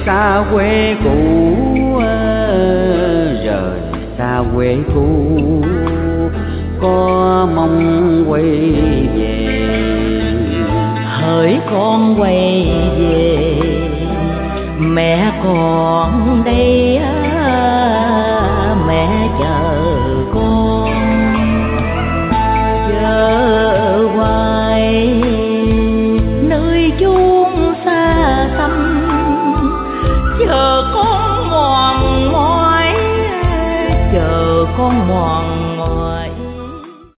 xa quê cũ, rời xa quê cũ có mong quay về. Hỡi con quay về, mẹ còn đây á, mẹ chờ con. Chờ hoài nơi chốn xa xăm, chờ con mòn mỏi, chờ con mòn